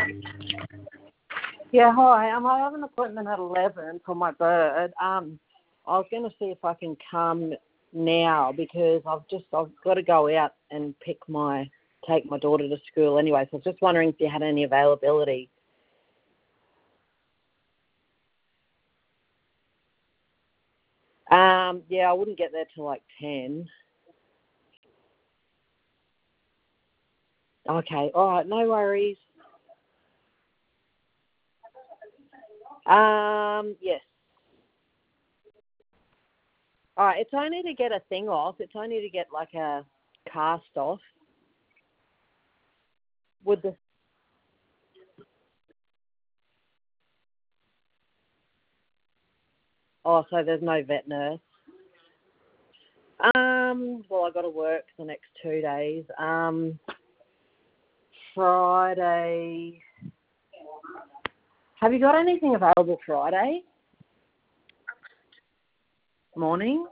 Yeah, hi. I have an appointment at 11 for my bird. I was going to see if I can come now because I've got to go out and take my daughter to school anyway. So I was just wondering if you had any availability. Yeah, I wouldn't get there till like 10. Okay, all right, no worries. Yes. All right, it's only to get a thing off. It's only to get like a cast off. Would the so there's no vet nurse. Well, I got to work the next 2 days. Friday. Have you got anything available Friday morning?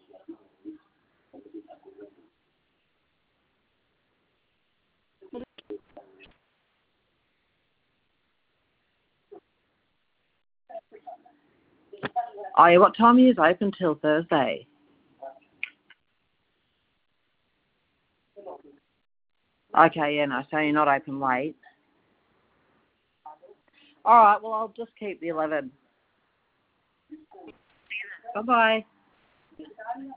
Oh, yeah, what time are you open till Thursday? Okay, yeah, no, so you're not open late. All right, well, I'll just keep the 11. Bye-bye.